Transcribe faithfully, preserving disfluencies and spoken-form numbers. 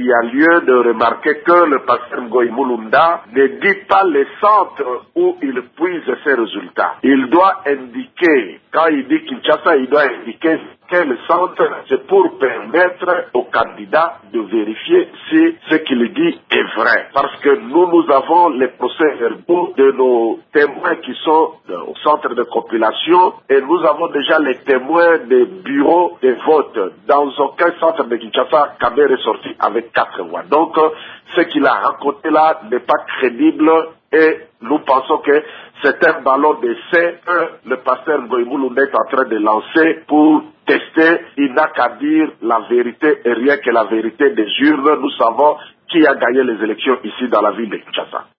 il y a lieu de remarquer que le pasteur Ngoï Mulunda ne dit pas les centres où il puise ses résultats. Il doit indiquer, quand il dit Kinshasa, il doit indiquer quel centre, c'est pour permettre aux candidats de vérifier si ce qu'il dit est vrai. Parce que nous, nous avons les procès-verbaux de nos témoins qui sont au centre de compilation et nous avons déjà les témoins des bureaux de vote. Dans aucun centre de Kinshasa, Kabé est sorti avec quatre voix. Donc, ce qu'il a raconté là n'est pas crédible et nous pensons que c'est un ballon d'essai que le pasteur Ngoï Mulunda est en train de lancer pour tester. Il n'a qu'à dire la vérité et rien que la vérité des urnes. Nous savons qui a gagné les élections ici dans la ville de Kinshasa.